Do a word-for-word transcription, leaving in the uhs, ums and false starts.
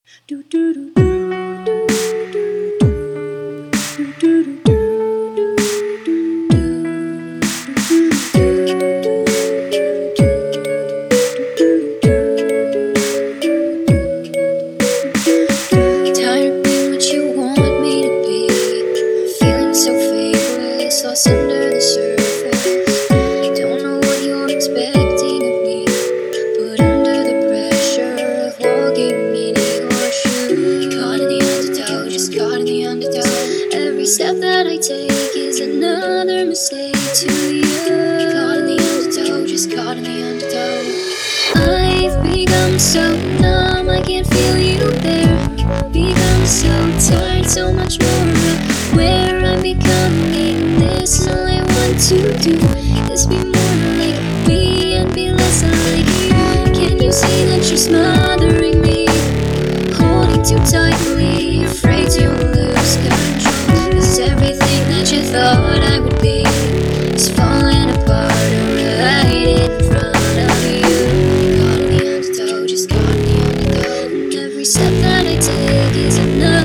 Do do do do do do do do Tired of being what you want me to be, feeling so faithless, lost under the surface. Don't know what you're expecting of me, but under the pressure of walking in your shoes, caught in the undertow, just caught in the undertow. Every step that I take is another mistake to you. Caught in the undertow, just caught in the undertow. I've become so numb, I can't feel you there. Become so tired, so much more of where I'm becoming. This all I want to do is be more like me and be less like you. Can you see that you're smothering